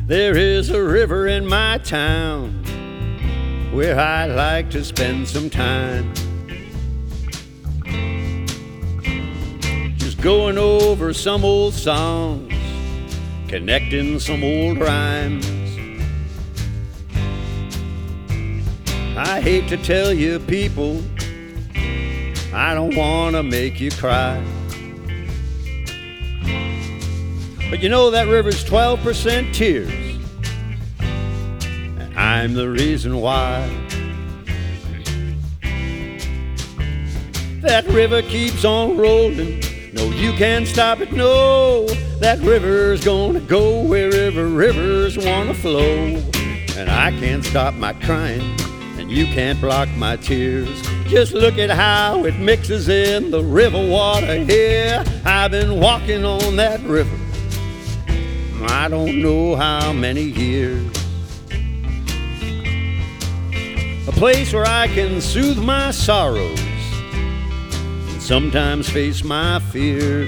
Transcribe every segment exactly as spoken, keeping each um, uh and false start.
There is a river in my town where I like to spend some time, just going over some old songs, connecting some old rhymes. I hate to tell you people, I don't want to make you cry, but you know that river's twelve percent tears, and I'm the reason why. That river keeps on rolling, no, you can't stop it, no. That river's gonna go wherever rivers wanna flow, and I can't stop my crying, and you can't block my tears. Just look at how it mixes in the river water here. I've been walking on that river, I don't know how many years. A place where I can soothe my sorrows and sometimes face my fears,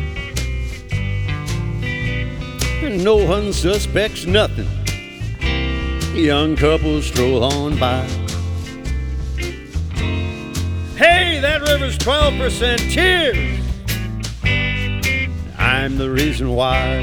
and no one suspects nothing. Young couples stroll on by. Hey, that river's twelve percent tears, I'm the reason why.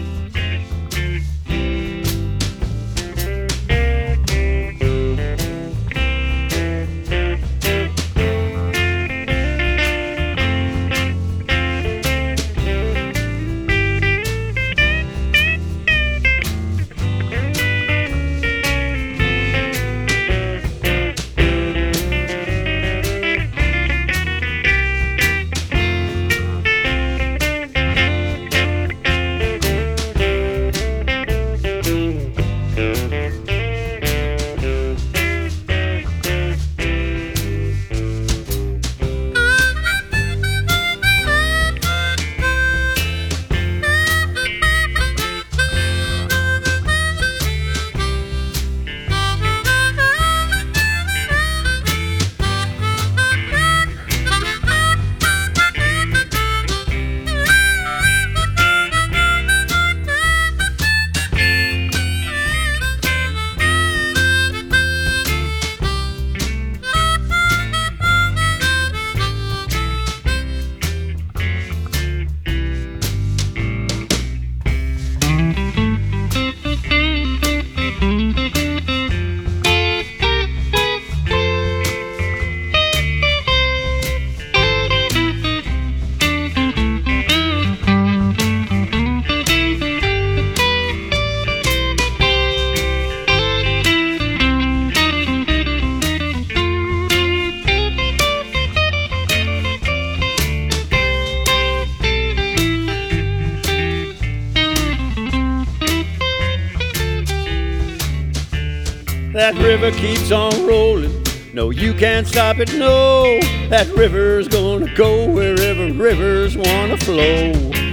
That river keeps on rolling, no, you can't stop it, no. That river's gonna go wherever rivers wanna flow.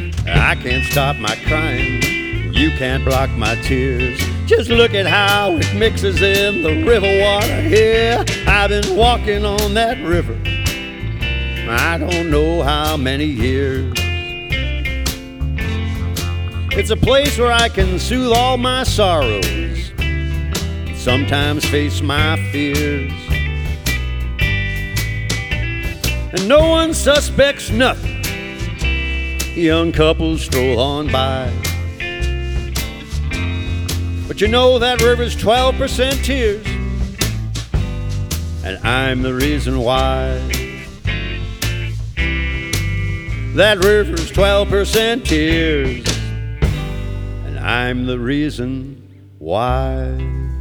I can't stop my crying, you can't block my tears. Just look at how it mixes in the river water here. I've been walking on that river, I don't know how many years. It's a place where I can soothe all my sorrows, sometimes face my fears, and no one suspects nothing. Young couples stroll on by, but you know that river's twelve percent tears, and I'm the reason why. That river's twelve percent tears, and I'm the reason why.